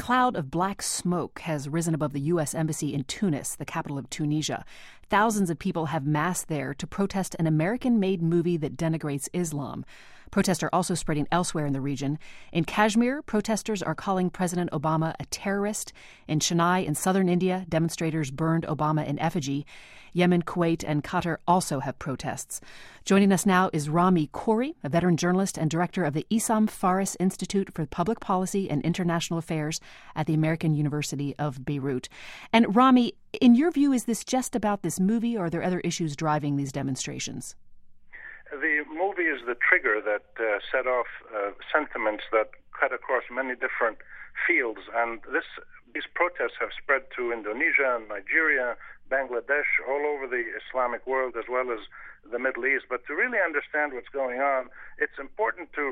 cloud of black smoke has risen above the U.S. Embassy in Tunis, the capital of Tunisia. Thousands of people have massed there to protest an American-made movie that denigrates Islam. Protests are also spreading elsewhere in the region. In Kashmir, protesters are calling President Obama a terrorist. In Chennai, in southern India, demonstrators burned Obama in effigy. Yemen, Kuwait, and Qatar also have protests. Joining us now is Rami Khoury, a veteran journalist and director of the Issam Fares Institute for Public Policy and International Affairs at the American University of Beirut. And Rami, in your view, is this just about this movie, or are there other issues driving these demonstrations? The movie is the trigger that set off sentiments that cut across many different fields, and these protests have spread to Indonesia, Nigeria, Bangladesh, all over the Islamic world, as well as the Middle East. But to really understand what's going on, it's important to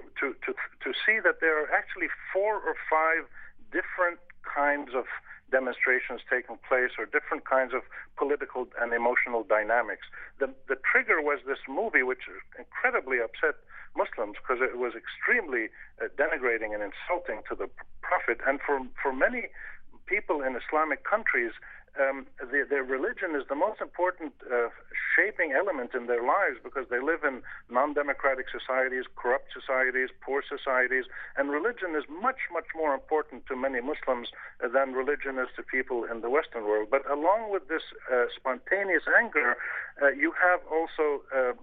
see that there are actually 4 or 5 different kinds of demonstrations taking place, or different kinds of political and emotional dynamics. The trigger was this movie, which incredibly upset Muslims because it was extremely denigrating and insulting to the Prophet. And for many people in Islamic countries, their religion is the most important shaping element in their lives, because they live in non-democratic societies, corrupt societies, poor societies, and religion is much, much more important to many Muslims than religion is to people in the Western world. But along with this spontaneous anger, you have also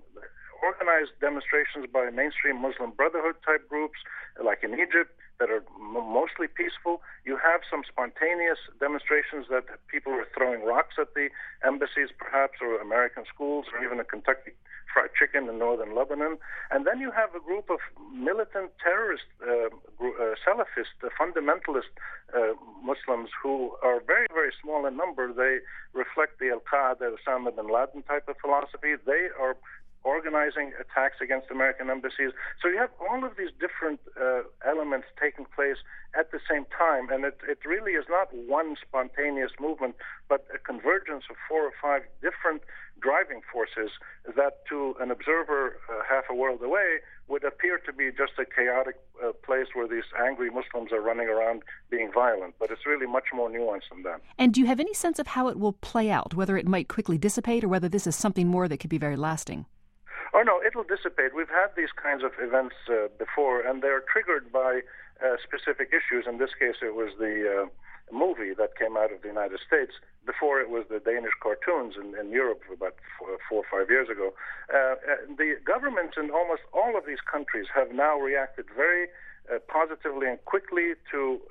organized demonstrations by mainstream Muslim Brotherhood type groups, like in Egypt, that are mostly peaceful. You have some spontaneous demonstrations that people are throwing rocks at the embassies, perhaps, or American schools, or even a Kentucky Fried Chicken in northern Lebanon. And then you have a group of militant terrorist, Salafist, fundamentalist Muslims who are very, very small in number. They reflect the Al-Qaeda, Osama bin Laden type of philosophy. They are organizing attacks against American embassies. So you have all of these different elements taking place at the same time, and it really is not one spontaneous movement, but a convergence of 4 or 5 different driving forces that, to an observer half a world away, would appear to be just a chaotic place where these angry Muslims are running around being violent. But it's really much more nuanced than that. And do you have any sense of how it will play out, whether it might quickly dissipate or whether this is something more that could be very lasting? Oh, no, it'll dissipate. We've had these kinds of events before, and they're triggered by specific issues. In this case, it was the movie that came out of the United States. Before, it was the Danish cartoons in Europe about 4 or 5 years ago. The governments in almost all of these countries have now reacted very positively and quickly to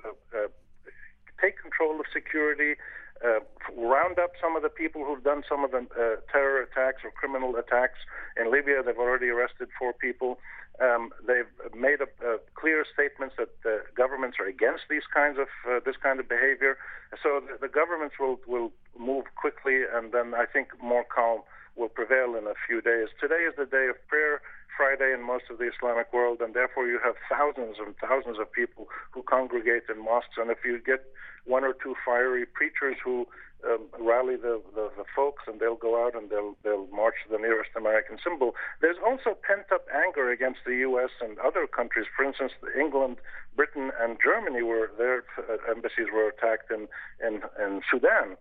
take control of security, round up some of the people who've done some of the terror attacks or criminal attacks. In Libya, they've already arrested 4 people. They've made clear statements that the governments are against this kind of behavior. So the governments will move quickly, and then I think more calm will prevail in a few days. Today is the day of prayer, Friday in most of the Islamic world, and therefore you have thousands and thousands of people who congregate in mosques. And if you get 1 or 2 fiery preachers who rally the folks, and they'll go out and they'll march to the nearest American symbol. There's also pent-up anger against the U.S. and other countries. For instance, England, Britain, and Germany, their embassies were attacked in Sudan.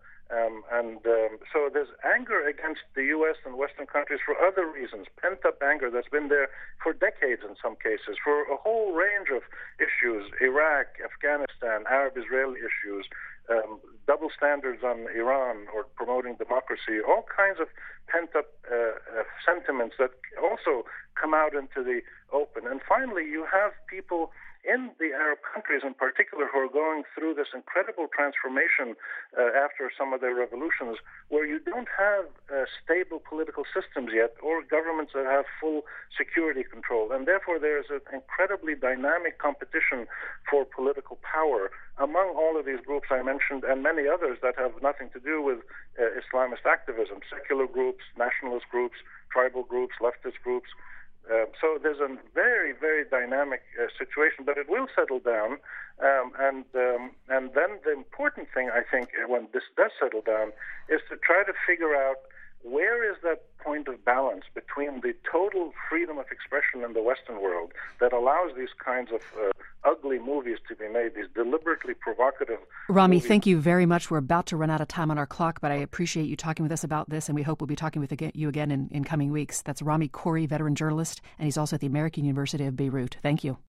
So there's anger against the U.S. and Western countries for other reasons, pent-up anger that's been there for decades in some cases, for a whole range of issues: Iraq, Afghanistan, Arab-Israeli issues, double standards on Iran or promoting democracy, all kinds of pent-up sentiments that also come out into the open. And finally, you have people in the Arab countries in particular who are going through this incredible transformation after some of their revolutions, where you don't have stable political systems yet, or governments that have full security control. And therefore there is an incredibly dynamic competition for political power among all of these groups I mentioned, and many others that have nothing to do with Islamist activism: secular groups, nationalist groups, tribal groups, leftist groups. So there's a very, very dynamic situation, but it will settle down. And then the important thing, I think, when this does settle down, is to try to figure out where is that point of balance between the total freedom of expression in the Western world that allows these kinds of ugly movies to be made, these deliberately provocative Rami, movies? thank you very much. We're about to run out of time on our clock, but I appreciate you talking with us about this, and we hope we'll be talking with you again in coming weeks. That's Rami Khouri, veteran journalist, and he's also at the American University of Beirut. Thank you.